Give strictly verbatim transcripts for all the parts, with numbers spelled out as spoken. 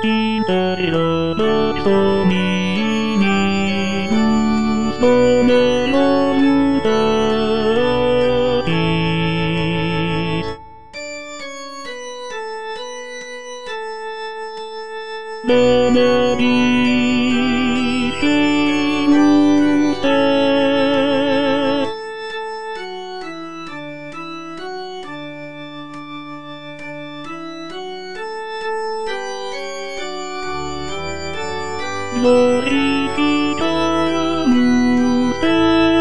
cinta dapat seminggu semelon habis menjadi glorificamus te.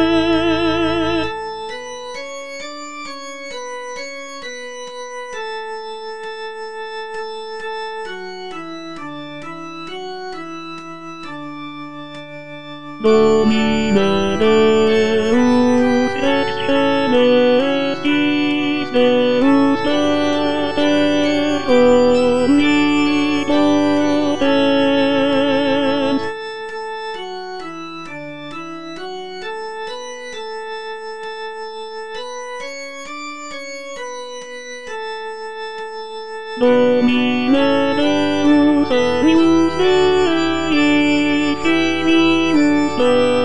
Domine Deus ex celestis Deus Pater omnipotens Domine Deus agnus Dei filius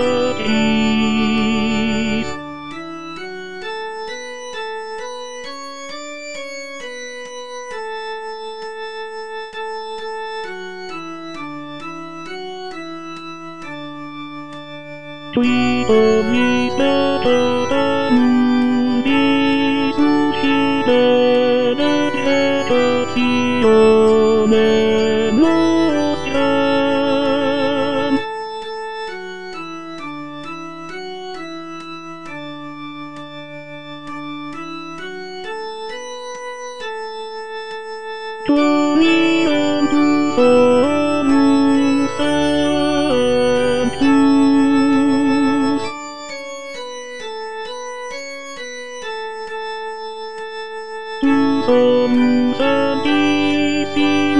Patris Tui omnis beata mundi susciterat vegetationem nostram Gloriantus omnis sanctus Tu sumus sanctissimum